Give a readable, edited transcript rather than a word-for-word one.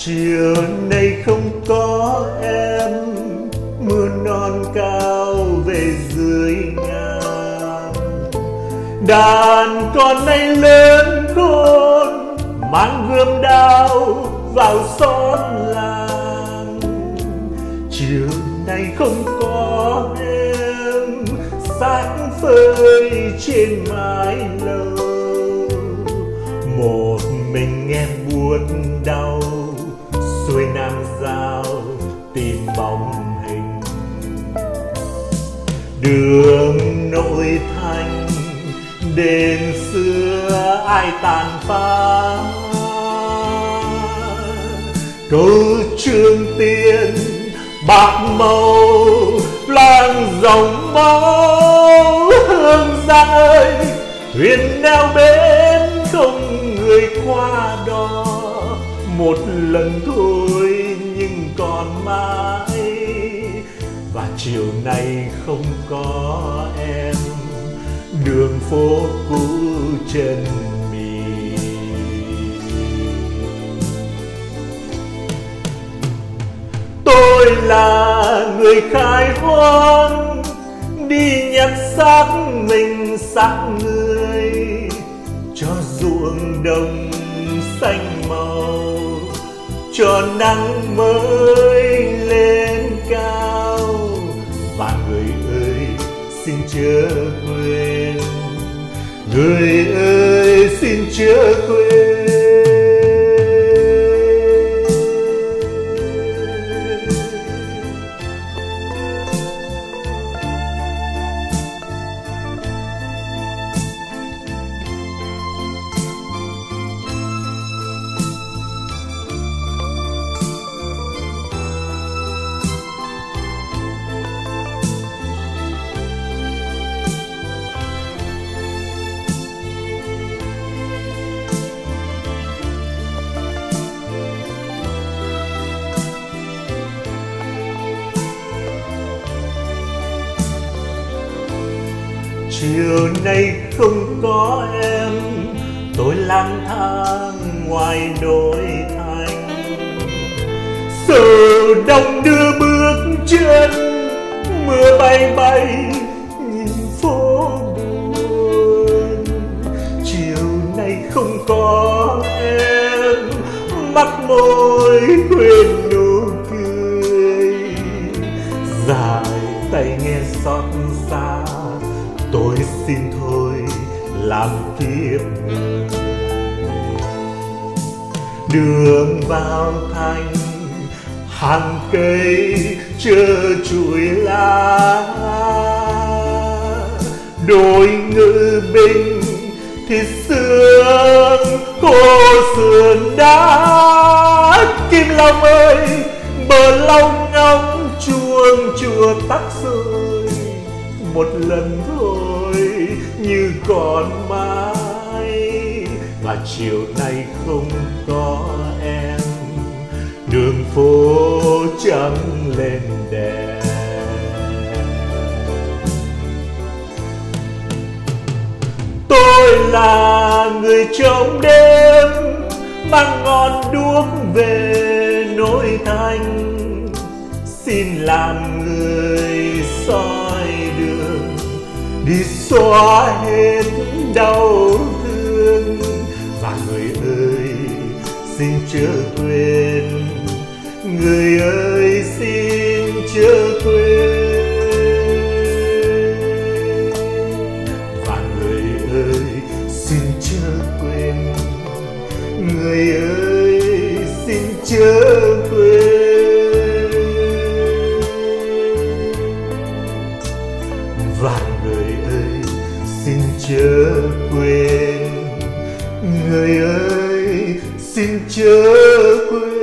chiều nay không có em, mưa non cao về dưới ngàn. Đàn con nay lớn khôn, mang gươm đao vào xóm làng. Chiều nay không có em, xác phơi trên mái lầu. Một mình em buốt đau, xuôi Nam Giao tìm bóng hình. Đường nội thành đền xưa ai tàn phá, câu Trường Tiền bạc màu loang dòng máu. Hương Giang ơi, thuyền neo bến không người qua đó. Một lần thôi nhưng còn mãi, và chiều nay không có em, đường phố cũ chân mì. Tôi là người khai hoang, đi nhặt xác mình xác người, cho ruộng đồng xanh màu, cho nắng mới lên cao. Và người ơi xin chớ quên, người ơi xin chớ quên. Chiều nay không có em, tôi lang thang ngoài nội thành. Sầu đông đưa bước chân, mưa bay bay nhìn phố buồn. Chiều nay không có em, mắt môi quên nụ cười. Dài tay nghe xót xa, tôi xin thôi làm kiếp người. Đường vào thành hàng cây trơ trụi lá, đôi ngự binh thịt xương khô sườn đá. Kim Long ơi, bờ Long ngóng chuông chùa tắt rồi. Một lần thôi như còn mãi, và chiều nay không có em, đường phố trắng lên đèn. Tôi là người trong đêm, mang ngọn đuốc về nội thành. Xin làm người soi đường, đi xóa hết đau thương. Và người ơi xin chớ quên, người ơi xin chớ quên. Và người ơi xin chớ quên, người ơi xin chớ quên. Và người ơi xin chớ quên, người ơi xin chớ quên.